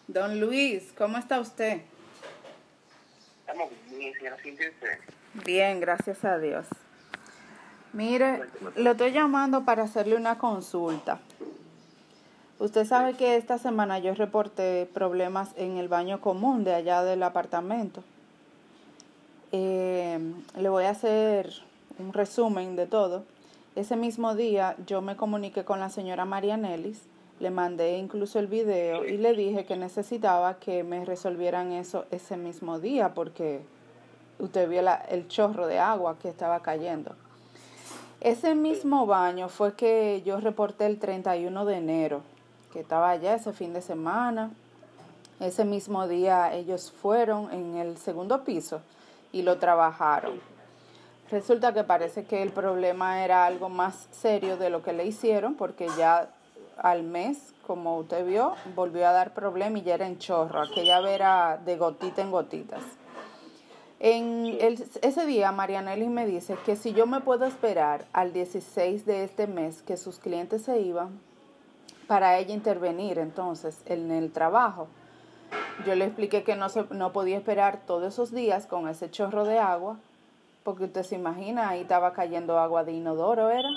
Don Luis, ¿cómo está usted? Estamos bien, señora Cintia. Bien, gracias a Dios. Mire, lo estoy llamando para hacerle una consulta. Usted sabe que esta semana yo reporté problemas en el baño común de allá del apartamento. Le voy a hacer un resumen de todo. Ese mismo día yo me comuniqué con la señora Marianelis, le mandé incluso el video y le dije que necesitaba que me resolvieran eso ese mismo día porque usted vio el chorro de agua que estaba cayendo. Ese mismo baño fue que yo reporté el 31 de enero, que estaba allá ese fin de semana. Ese mismo día ellos fueron en el segundo piso y lo trabajaron. Resulta que parece que el problema era algo más serio de lo que le hicieron, porque ya al mes, como usted vio, volvió a dar problema y ya era en chorro. Aquella vez era de gotita en gotitas. Ese día Marianelis me dice que si yo me puedo esperar al 16 de este mes que sus clientes se iban, para ella intervenir entonces en el trabajo. Yo le expliqué que no podía esperar todos esos días con ese chorro de agua, porque usted se imagina, ahí estaba cayendo agua de inodoro, ¿era?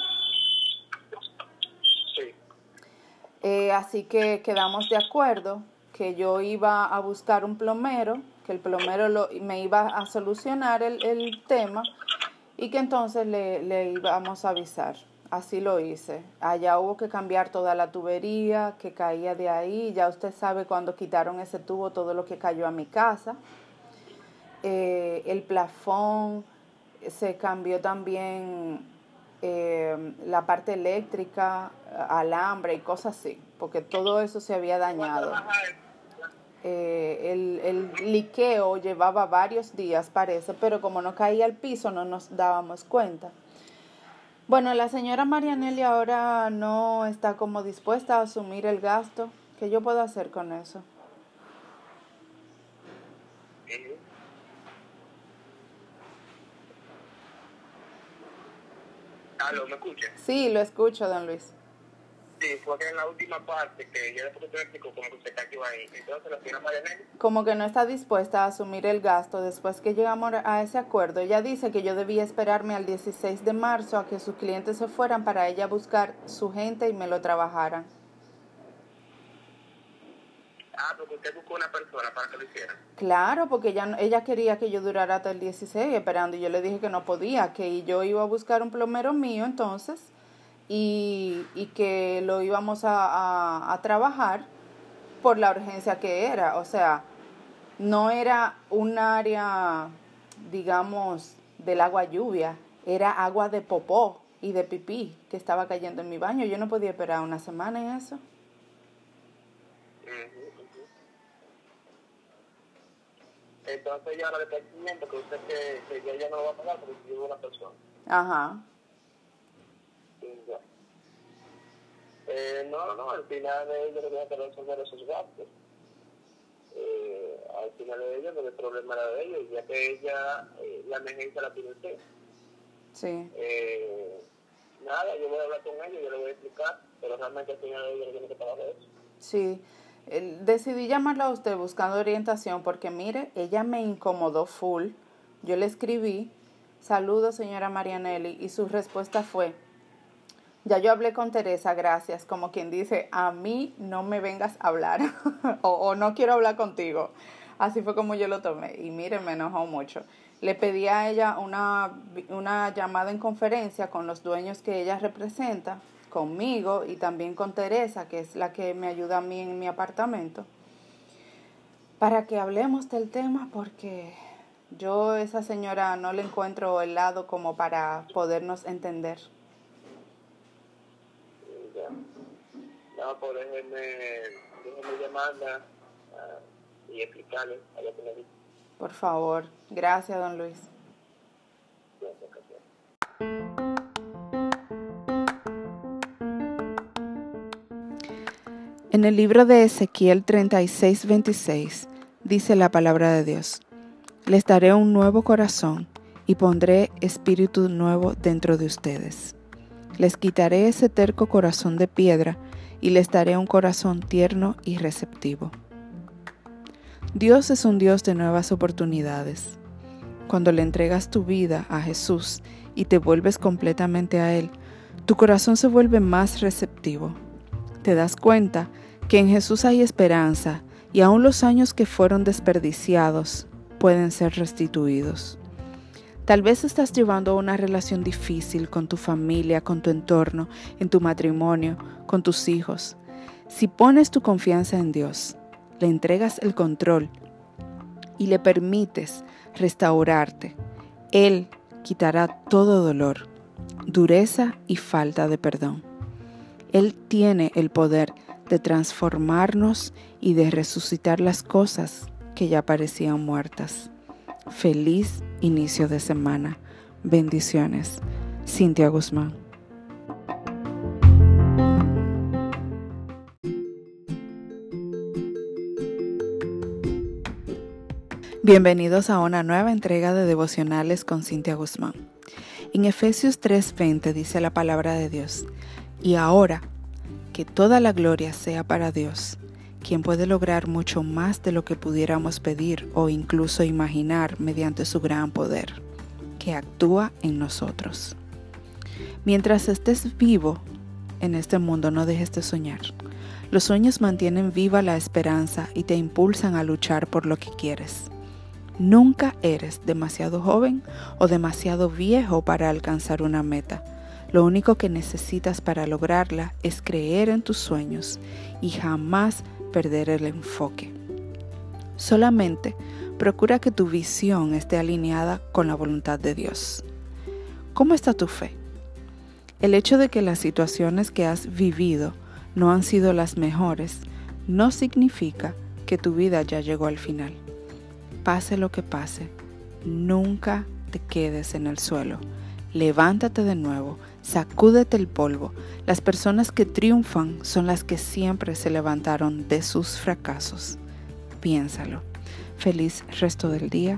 Sí. Así que quedamos de acuerdo que yo iba a buscar un plomero, que el plomero me iba a solucionar el tema y que entonces le íbamos a avisar. Así lo hice. Allá hubo que cambiar toda la tubería que caía de ahí. Ya usted sabe cuando quitaron ese tubo todo lo que cayó a mi casa. El plafón, se cambió también la parte eléctrica, alambre y cosas así, porque todo eso se había dañado. El liqueo llevaba varios días, parece, pero como no caía al piso no nos dábamos cuenta. Bueno, la señora Marianelli ahora no está como dispuesta a asumir el gasto. ¿Qué yo puedo hacer con eso? ¿Aló, me escucha? Sí, lo escucho, don Luis. Sí, fue que en la última parte, que ya después te explico como que usted cayó ahí. Entonces la señora Marianelli, Como que no está dispuesta a asumir el gasto después que llegamos a ese acuerdo. Ella dice que yo debía esperarme al 16 de marzo a que sus clientes se fueran para ella buscar su gente y me lo trabajaran. porque usted buscó una persona para que lo hiciera. Claro, porque ella quería que yo durara hasta el 16 esperando y yo le dije que no podía, que yo iba a buscar un plomero mío entonces y que lo íbamos a trabajar por la urgencia que era. O sea, no era un área, digamos, del agua lluvia, era agua de popó y de pipí que estaba cayendo en mi baño. Yo no podía esperar una semana en eso. Entonces ya ahora le está diciendo que usted que ya no lo va a pagar porque yo una persona. Ajá. Ya. No, al final de ellos le voy a resolver esos gastos. Al final de ellos, el problema era de ellos, ya que ella, la emergencia la tiene usted. Sí. Nada, yo voy a hablar con ella, yo le voy a explicar, pero realmente al final de ellos le tiene que pagar de eso. Sí. Decidí llamarla a usted buscando orientación porque mire, ella me incomodó full. Yo le escribí, saludos señora Marianelli, y su respuesta fue, ya yo hablé con Teresa, gracias, como quien dice, a mí no me vengas a hablar o no quiero hablar contigo. Así fue como yo lo tomé y mire, me enojó mucho. Le pedí a ella una llamada en conferencia con los dueños que ella representa, conmigo y también con Teresa, que es la que me ayuda a mí en mi apartamento, para que hablemos del tema porque yo a esa señora no le encuentro el lado como para podernos entender. Ya. No, pues déjeme llamarla y explicarle a lo que le dice. Por favor. Gracias, don Luis. En el libro de Ezequiel 36:26 dice la palabra de Dios: les daré un nuevo corazón y pondré espíritu nuevo dentro de ustedes. Les quitaré ese terco corazón de piedra y les daré un corazón tierno y receptivo. Dios es un Dios de nuevas oportunidades. Cuando le entregas tu vida a Jesús y te vuelves completamente a Él, tu corazón se vuelve más receptivo. Te das cuenta que en Jesús hay esperanza y aún los años que fueron desperdiciados pueden ser restituidos. Tal vez estás llevando una relación difícil con tu familia, con tu entorno, en tu matrimonio, con tus hijos. Si pones tu confianza en Dios, le entregas el control y le permites restaurarte, Él quitará todo dolor, dureza y falta de perdón. Él tiene el poder de transformarnos y de resucitar las cosas que ya parecían muertas. Feliz inicio de semana. Bendiciones. Cintia Guzmán. Bienvenidos a una nueva entrega de Devocionales con Cintia Guzmán. En Efesios 3:20 dice la palabra de Dios: y ahora, que toda la gloria sea para Dios, quien puede lograr mucho más de lo que pudiéramos pedir o incluso imaginar mediante su gran poder, que actúa en nosotros. Mientras estés vivo en este mundo, no dejes de soñar. Los sueños mantienen viva la esperanza y te impulsan a luchar por lo que quieres. Nunca eres demasiado joven o demasiado viejo para alcanzar una meta. Lo único que necesitas para lograrla es creer en tus sueños y jamás perder el enfoque. Solamente procura que tu visión esté alineada con la voluntad de Dios. ¿Cómo está tu fe? El hecho de que las situaciones que has vivido no han sido las mejores no significa que tu vida ya llegó al final. Pase lo que pase, nunca te quedes en el suelo. Levántate de nuevo, sacúdete el polvo. Las personas que triunfan son las que siempre se levantaron de sus fracasos. Piénsalo. Feliz resto del día.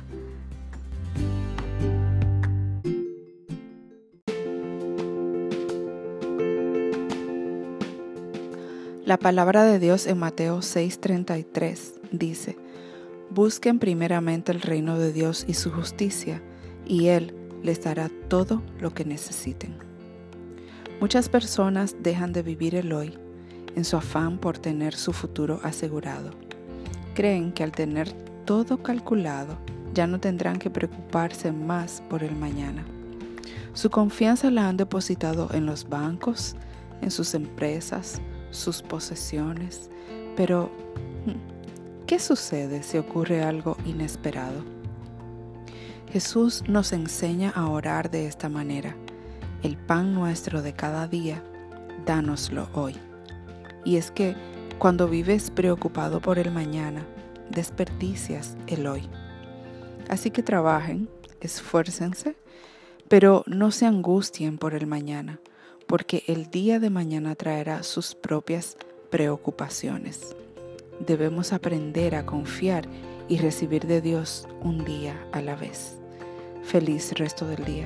La palabra de Dios en Mateo 6:33 dice: busquen primeramente el reino de Dios y su justicia, y Él les dará todo lo que necesiten. Muchas personas dejan de vivir el hoy en su afán por tener su futuro asegurado. Creen que al tener todo calculado ya no tendrán que preocuparse más por el mañana. Su confianza la han depositado en los bancos, en sus empresas, sus posesiones. Pero, ¿qué sucede si ocurre algo inesperado? Jesús nos enseña a orar de esta manera: el pan nuestro de cada día, dánoslo hoy. Y es que cuando vives preocupado por el mañana, desperdicias el hoy. Así que trabajen, esfuércense, pero no se angustien por el mañana, porque el día de mañana traerá sus propias preocupaciones. Debemos aprender a confiar y recibir de Dios un día a la vez. Feliz resto del día.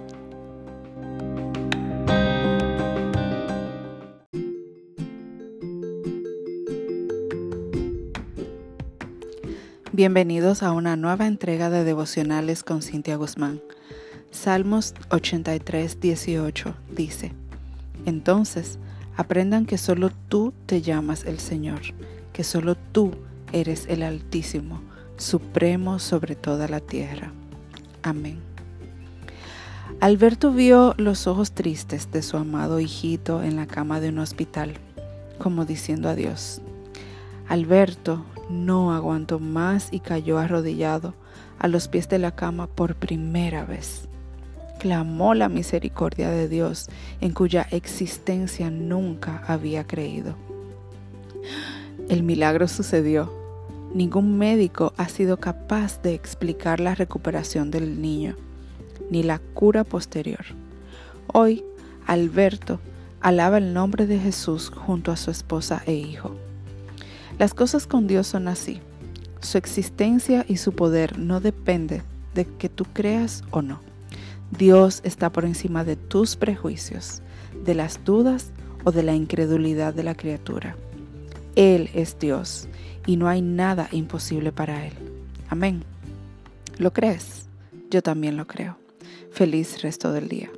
Bienvenidos a una nueva entrega de Devocionales con Cintia Guzmán. Salmos 83:18 dice: entonces aprendan que solo tú te llamas el Señor, que solo tú eres el Altísimo, supremo sobre toda la tierra. Amén. Alberto vio los ojos tristes de su amado hijito en la cama de un hospital, como diciendo adiós. Alberto no aguantó más y cayó arrodillado a los pies de la cama por primera vez. Clamó la misericordia de Dios, en cuya existencia nunca había creído. El milagro sucedió. Ningún médico ha sido capaz de explicar la recuperación del niño, ni la cura posterior. Hoy, Alberto alaba el nombre de Jesús junto a su esposa e hijo. Las cosas con Dios son así. Su existencia y su poder no dependen de que tú creas o no. Dios está por encima de tus prejuicios, de las dudas o de la incredulidad de la criatura. Él es Dios y no hay nada imposible para Él. Amén. ¿Lo crees? Yo también lo creo. Feliz resto del día.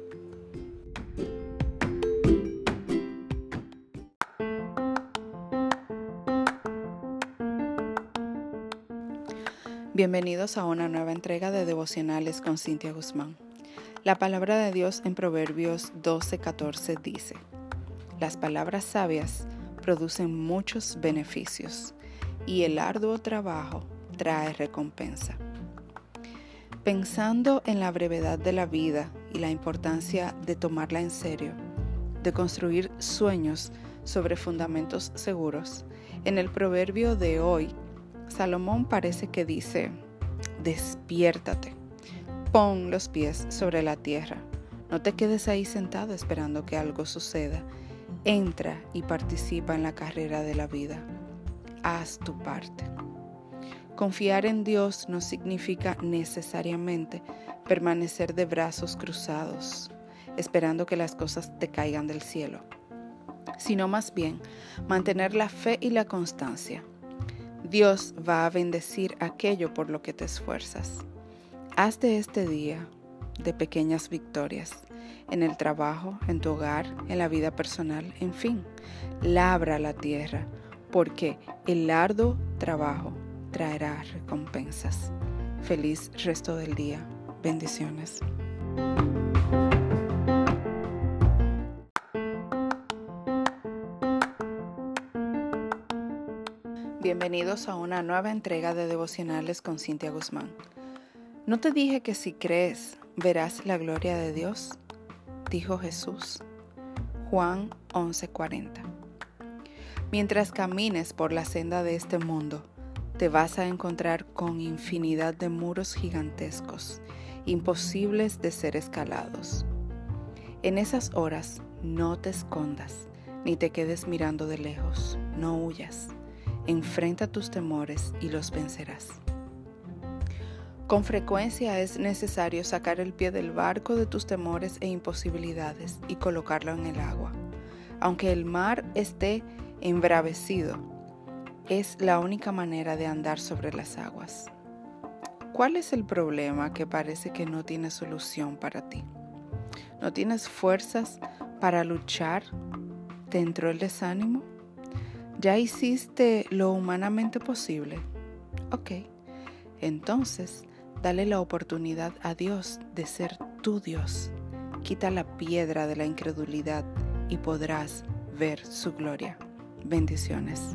Bienvenidos a una nueva entrega de Devocionales con Cintia Guzmán. La palabra de Dios en Proverbios 12:14 dice: las palabras sabias producen muchos beneficios y el arduo trabajo trae recompensa. Pensando en la brevedad de la vida y la importancia de tomarla en serio, de construir sueños sobre fundamentos seguros, en el proverbio de hoy, Salomón parece que dice: despiértate, pon los pies sobre la tierra, no te quedes ahí sentado esperando que algo suceda, entra y participa en la carrera de la vida, haz tu parte. Confiar en Dios no significa necesariamente permanecer de brazos cruzados, esperando que las cosas te caigan del cielo, sino más bien mantener la fe y la constancia. Dios va a bendecir aquello por lo que te esfuerzas. Haz de este día de pequeñas victorias, en el trabajo, en tu hogar, en la vida personal, en fin, labra la tierra, porque el arduo trabajo traerá recompensas. Feliz resto del día. Bendiciones. Bienvenidos a una nueva entrega de Devocionales con Cintia Guzmán. ¿No te dije que si crees, verás la gloria de Dios?, dijo Jesús. Juan 11:40. Mientras camines por la senda de este mundo, te vas a encontrar con infinidad de muros gigantescos, imposibles de ser escalados. En esas horas, no te escondas, ni te quedes mirando de lejos, no huyas. Enfrenta tus temores y los vencerás. Con frecuencia es necesario sacar el pie del barco de tus temores e imposibilidades y colocarlo en el agua. Aunque el mar esté embravecido, es la única manera de andar sobre las aguas. ¿Cuál es el problema que parece que no tiene solución para ti? ¿No tienes fuerzas para luchar? ¿Te entró el desánimo? ¿Ya hiciste lo humanamente posible? Ok, entonces dale la oportunidad a Dios de ser tu Dios. Quita la piedra de la incredulidad y podrás ver su gloria. Bendiciones.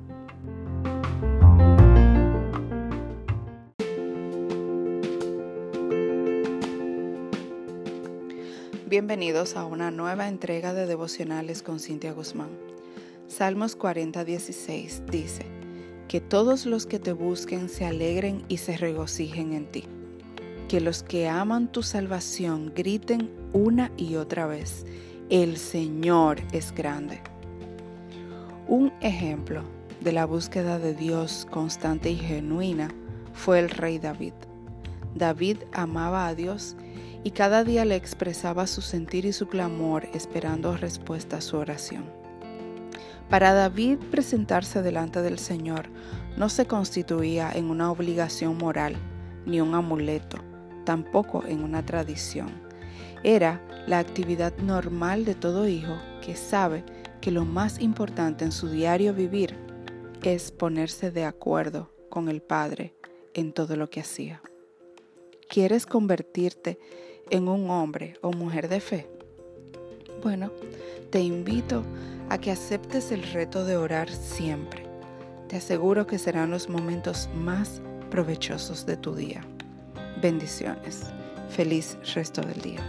Bienvenidos a una nueva entrega de Devocionales con Cintia Guzmán. Salmos 40:16 dice: que todos los que te busquen se alegren y se regocijen en ti. Que los que aman tu salvación griten una y otra vez: el Señor es grande. Un ejemplo de la búsqueda de Dios constante y genuina fue el rey David. David amaba a Dios y cada día le expresaba su sentir y su clamor esperando respuesta a su oración. Para David, presentarse delante del Señor no se constituía en una obligación moral, ni un amuleto, tampoco en una tradición. Era la actividad normal de todo hijo que sabe que lo más importante en su diario vivir es ponerse de acuerdo con el Padre en todo lo que hacía. ¿Quieres convertirte en un hombre o mujer de fe? Bueno, te invito a que aceptes el reto de orar siempre. Te aseguro que serán los momentos más provechosos de tu día. Bendiciones. Feliz resto del día.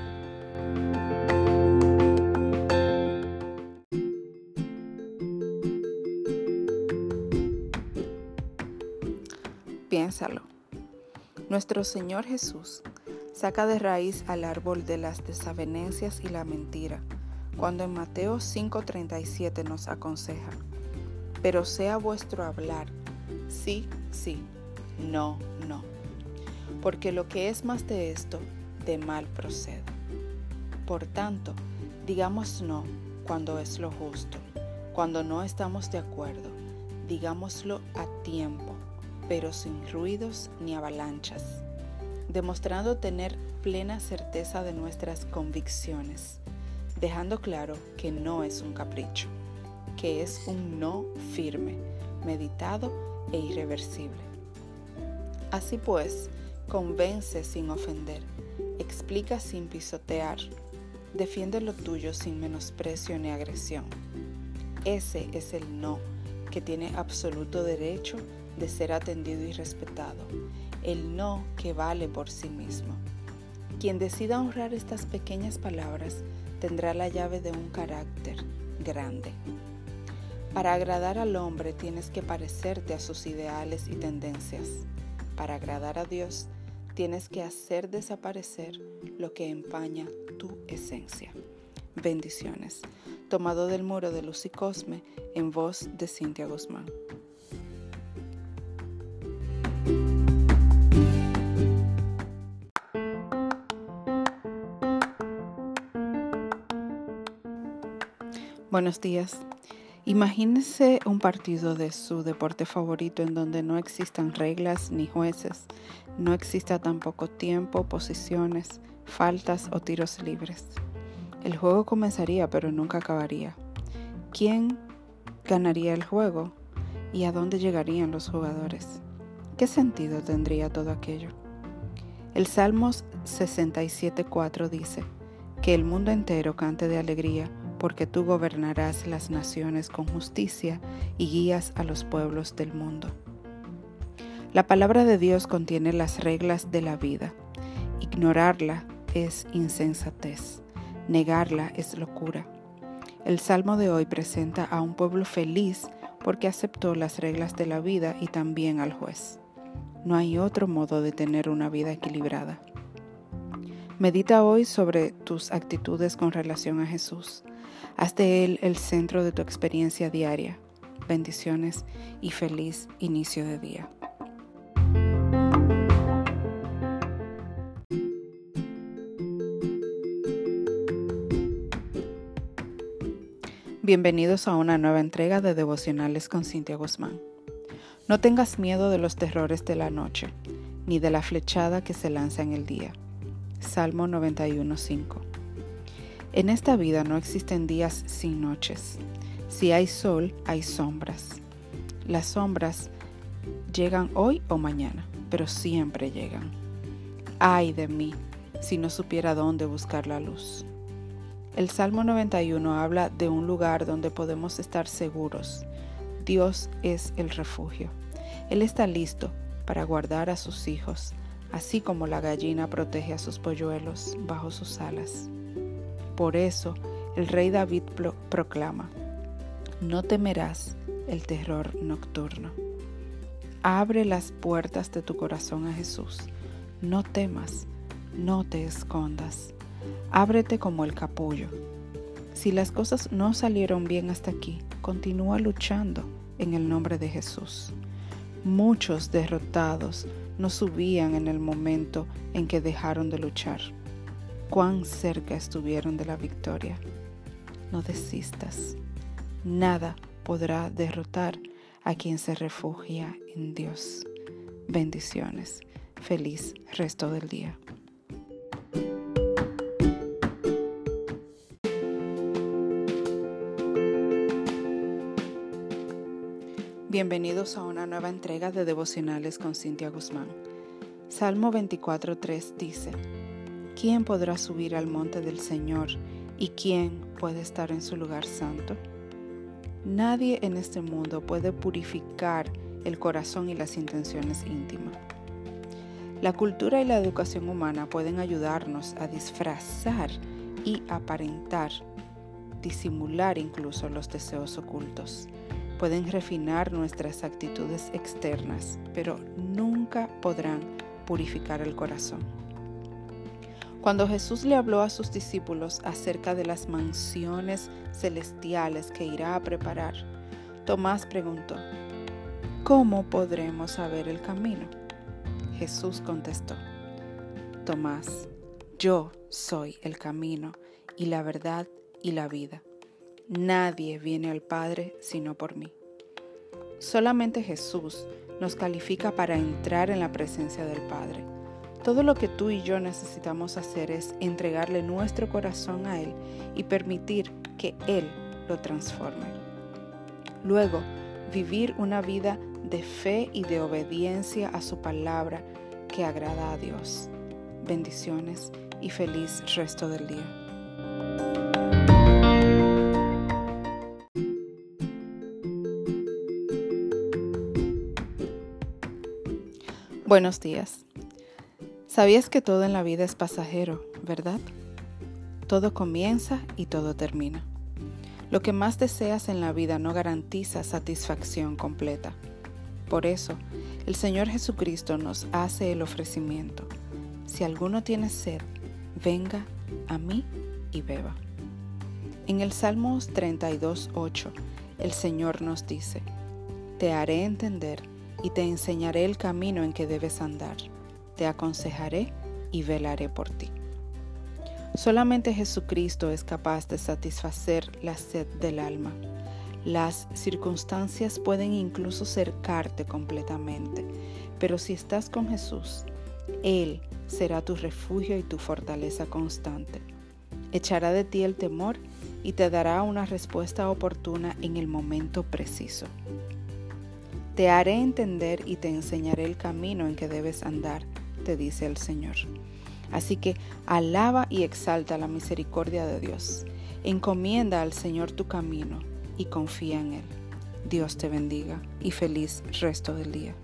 Piénsalo. Nuestro Señor Jesús saca de raíz al árbol de las desavenencias y la mentira, cuando en Mateo 5:37 nos aconseja: pero sea vuestro hablar sí, sí, no, no, porque lo que es más de esto, de mal procede. Por tanto, digamos no cuando es lo justo, cuando no estamos de acuerdo, Digámoslo a tiempo, pero sin ruidos ni avalanchas, demostrando tener plena certeza de nuestras convicciones, dejando claro que no es un capricho, que es un no firme, meditado e irreversible. Así pues, convence sin ofender, explica sin pisotear, defiende lo tuyo sin menosprecio ni agresión. Ese es el no que tiene absoluto derecho de ser atendido y respetado, el no que vale por sí mismo. Quien decida honrar estas pequeñas palabras tendrá la llave de un carácter grande. Para agradar al hombre tienes que parecerte a sus ideales y tendencias. Para agradar a Dios tienes que hacer desaparecer lo que empaña tu esencia. Bendiciones. Tomado del Muro de Luz y Cosme en voz de Cintia Guzmán. Buenos días. Imagínese un partido de su deporte favorito en donde no existan reglas ni jueces, no exista tampoco tiempo, posiciones, faltas o tiros libres. El juego comenzaría pero nunca acabaría. ¿Quién ganaría el juego? ¿Y a dónde llegarían los jugadores? ¿Qué sentido tendría todo aquello? El Salmos 67:4 dice: que el mundo entero cante de alegría, porque tú gobernarás las naciones con justicia y guías a los pueblos del mundo. La palabra de Dios contiene las reglas de la vida. Ignorarla es insensatez. Negarla es locura. El Salmo de hoy presenta a un pueblo feliz porque aceptó las reglas de la vida y también al juez. No hay otro modo de tener una vida equilibrada. Medita hoy sobre tus actitudes con relación a Jesús. Haz de Él el centro de tu experiencia diaria. Bendiciones y feliz inicio de día. Bienvenidos a una nueva entrega de Devocionales con Cintia Guzmán. No tengas miedo de los terrores de la noche, ni de la flechada que se lanza en el día. Salmo 91:5. En esta vida no existen días sin noches. Si hay sol, hay sombras. Las sombras llegan hoy o mañana, pero siempre llegan. Ay de mí, si no supiera dónde buscar la luz. El Salmo 91 habla de un lugar donde podemos estar seguros. Dios es el refugio. Él está listo para guardar a sus hijos, así como la gallina protege a sus polluelos bajo sus alas. Por eso, el rey David proclama: no temerás el terror nocturno. Abre las puertas de tu corazón a Jesús. No temas, no te escondas. Ábrete como el capullo. Si las cosas no salieron bien hasta aquí, continúa luchando en el nombre de Jesús. Muchos derrotados no subían en el momento en que dejaron de luchar. Cuán cerca estuvieron de la victoria. No desistas. Nada podrá derrotar a quien se refugia en Dios. Bendiciones. Feliz resto del día. Bienvenidos a una nueva entrega de Devocionales con Cintia Guzmán. Salmo 24:3 dice: ¿quién podrá subir al monte del Señor y quién puede estar en su lugar santo? Nadie en este mundo puede purificar el corazón y las intenciones íntimas. La cultura y la educación humana pueden ayudarnos a disfrazar y aparentar, disimular incluso los deseos ocultos. Pueden refinar nuestras actitudes externas, pero nunca podrán purificar el corazón. Cuando Jesús le habló a sus discípulos acerca de las mansiones celestiales que irá a preparar, Tomás preguntó: ¿cómo podremos saber el camino? Jesús contestó: Tomás, yo soy el camino y la verdad y la vida. Nadie viene al Padre sino por mí. Solamente Jesús nos califica para entrar en la presencia del Padre. Todo lo que tú y yo necesitamos hacer es entregarle nuestro corazón a Él y permitir que Él lo transforme. Luego, vivir una vida de fe y de obediencia a su palabra que agrada a Dios. Bendiciones y feliz resto del día. Buenos días. ¿Sabías que todo en la vida es pasajero, verdad? Todo comienza y todo termina. Lo que más deseas en la vida no garantiza satisfacción completa. Por eso, el Señor Jesucristo nos hace el ofrecimiento. Si alguno tiene sed, venga a mí y beba. En el Salmos 32:8, el Señor nos dice: Te haré entender y te enseñaré el camino en que debes andar. Te aconsejaré y velaré por ti. Solamente Jesucristo es capaz de satisfacer la sed del alma. Las circunstancias pueden incluso cercarte completamente, pero si estás con Jesús, Él será tu refugio y tu fortaleza constante. Echará de ti el temor y te dará una respuesta oportuna en el momento preciso. Te haré entender y te enseñaré el camino en que debes andar, te dice el Señor. Así que alaba y exalta la misericordia de Dios. Encomienda al Señor tu camino y confía en Él. Dios te bendiga y feliz resto del día.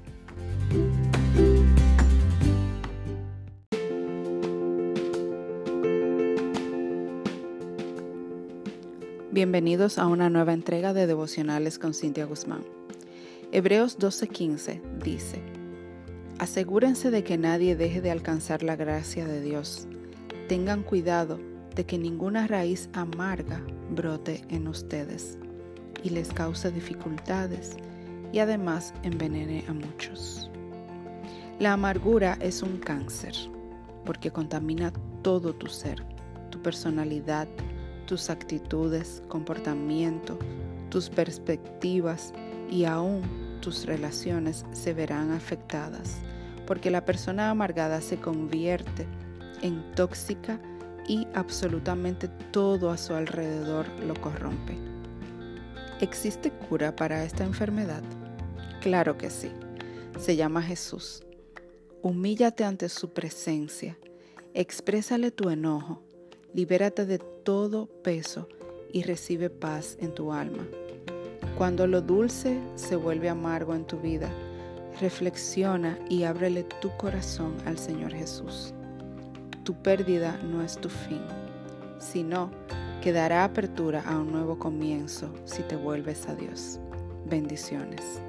Bienvenidos a una nueva entrega de Devocionales con Cintia Guzmán. Hebreos 12:15 dice: Asegúrense de que nadie deje de alcanzar la gracia de Dios. Tengan cuidado de que ninguna raíz amarga brote en ustedes y les cause dificultades y además envenene a muchos. La amargura es un cáncer porque contamina todo tu ser, tu personalidad, tus actitudes, comportamiento, tus perspectivas y aún tus relaciones se verán afectadas, porque la persona amargada se convierte en tóxica y absolutamente todo a su alrededor lo corrompe. ¿Existe cura para esta enfermedad? Claro que sí. Se llama Jesús. Humíllate ante su presencia, exprésale tu enojo, libérate de todo peso y recibe paz en tu alma. Cuando lo dulce se vuelve amargo en tu vida, reflexiona y ábrele tu corazón al Señor Jesús. Tu pérdida no es tu fin, sino que dará apertura a un nuevo comienzo si te vuelves a Dios. Bendiciones.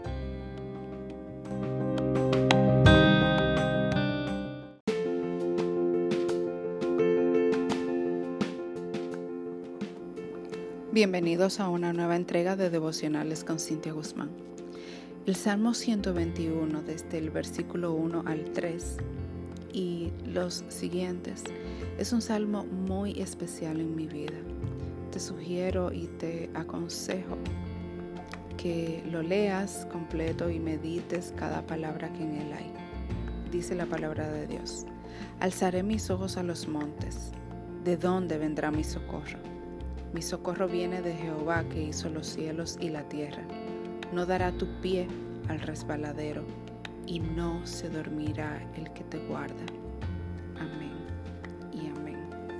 Bienvenidos a una nueva entrega de Devocionales con Cintia Guzmán. El Salmo 121, desde el versículo 1 al 3 y los siguientes, es un salmo muy especial en mi vida. Te sugiero y te aconsejo que lo leas completo y medites cada palabra que en él hay. Dice la palabra de Dios: Alzaré mis ojos a los montes. ¿De dónde vendrá mi socorro? Mi socorro viene de Jehová, que hizo los cielos y la tierra. No dará tu pie al resbaladero, y no se dormirá el que te guarda. Amén y amén.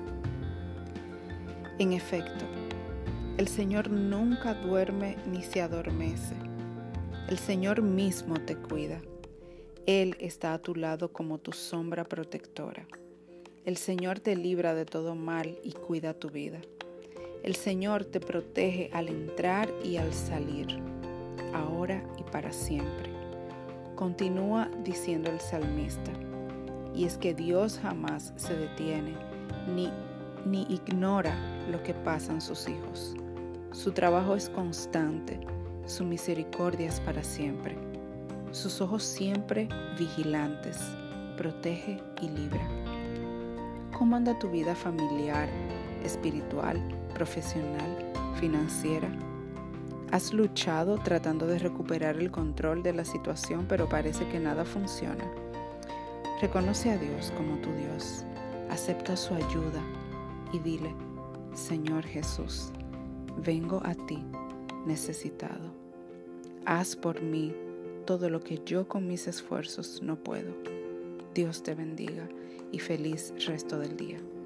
En efecto, el Señor nunca duerme ni se adormece. El Señor mismo te cuida. Él está a tu lado como tu sombra protectora. El Señor te libra de todo mal y cuida tu vida. El Señor te protege al entrar y al salir, ahora y para siempre. Continúa diciendo el salmista, y es que Dios jamás se detiene ni ignora lo que pasan sus hijos. Su trabajo es constante, su misericordia es para siempre. Sus ojos siempre vigilantes, protege y libra. ¿Cómo anda tu vida familiar, espiritual, profesional, financiera? Has luchado tratando de recuperar el control de la situación, pero parece que nada funciona. Reconoce a Dios como tu Dios. Acepta su ayuda y dile: Señor Jesús, vengo a ti necesitado. Haz por mí todo lo que yo con mis esfuerzos no puedo. Dios te bendiga y feliz resto del día.